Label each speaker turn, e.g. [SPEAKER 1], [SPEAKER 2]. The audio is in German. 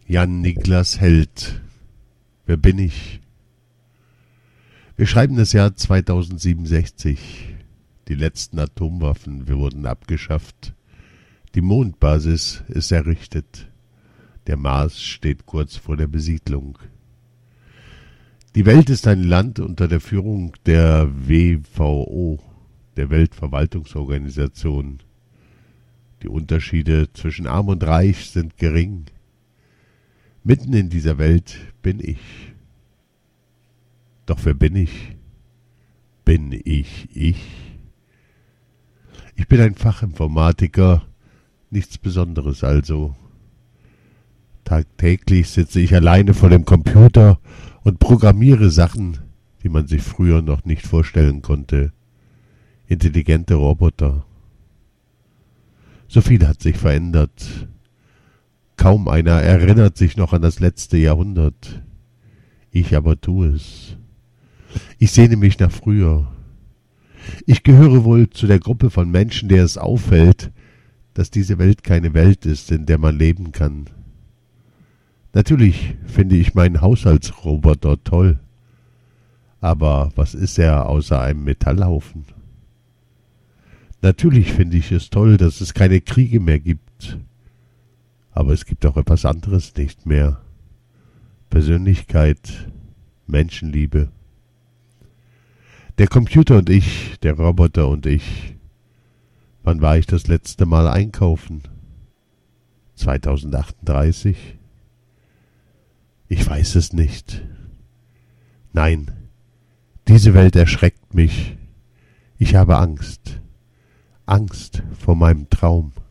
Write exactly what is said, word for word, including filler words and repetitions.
[SPEAKER 1] Jan Niklas Held. Wer bin ich? Wir schreiben das Jahr zweitausendsiebenundsechzig. Die letzten Atomwaffen wurden abgeschafft. Die Mondbasis ist errichtet. Der Mars steht kurz vor der Besiedlung. Die Welt ist ein Land unter der Führung der W V O, der Weltverwaltungsorganisation. Die Unterschiede zwischen Arm und Reich sind gering. Mitten in dieser Welt bin ich. Doch wer bin ich? Bin ich ich? Ich bin ein Fachinformatiker, nichts Besonderes also. Tagtäglich sitze ich alleine vor dem Computer und programmiere Sachen, die man sich früher noch nicht vorstellen konnte. Intelligente Roboter. So viel hat sich verändert. Kaum einer erinnert sich noch an das letzte Jahrhundert. Ich aber tue es. Ich sehne mich nach früher. Ich gehöre wohl zu der Gruppe von Menschen, der es auffällt, dass diese Welt keine Welt ist, in der man leben kann. Natürlich finde ich meinen Haushaltsroboter toll. Aber was ist er außer einem Metallhaufen? Natürlich finde ich es toll, dass es keine Kriege mehr gibt. Aber es gibt auch etwas anderes nicht mehr. Persönlichkeit, Menschenliebe. Der Computer und ich, der Roboter und ich. Wann war ich das letzte Mal einkaufen? zweitausendachtunddreißig? Ich weiß es nicht. Nein, diese Welt erschreckt mich. Ich habe Angst. Angst vor meinem Traum.